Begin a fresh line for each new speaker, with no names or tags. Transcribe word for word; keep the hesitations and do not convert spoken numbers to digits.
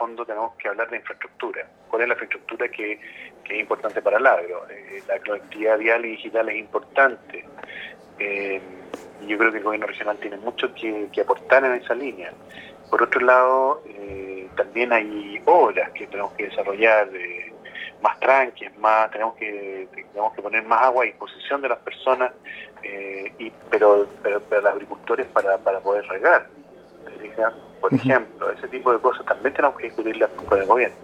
fondo tenemos que hablar de infraestructura. ¿Cuál es la infraestructura que, que es importante para el agro? Eh, la conectividad vial y digital es importante. Eh, yo creo que el gobierno regional tiene mucho que, que aportar en esa línea. Por otro lado, eh, también hay obras que tenemos que desarrollar, eh, más tranquilas, más, tenemos que tenemos que poner más agua a disposición de las personas, eh, y pero, pero pero los agricultores para, para poder regar. Por ejemplo, ese tipo de cosas también tenemos que discutirlas con el gobierno.